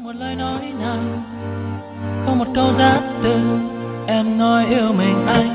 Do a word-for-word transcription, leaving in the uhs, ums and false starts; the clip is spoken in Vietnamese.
một lời nói nào, không một câu giáp từ em nói yêu mình anh.